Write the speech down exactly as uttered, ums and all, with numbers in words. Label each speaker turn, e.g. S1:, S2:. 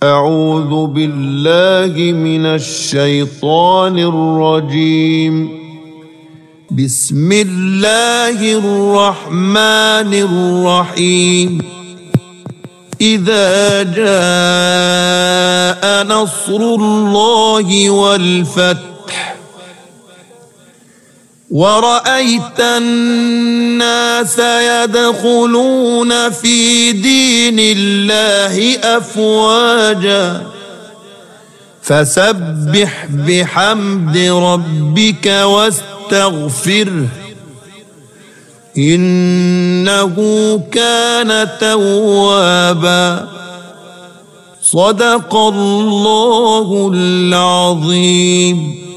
S1: أعوذ بالله من الشيطان الرجيم. بسم الله الرحمن الرحيم. إذا جاء نصر الله والفتح ورأيت الناس يدخلون في دين الله أفواجا فسبح بحمد ربك واستغفره إنه كان توابا. صدق الله العظيم.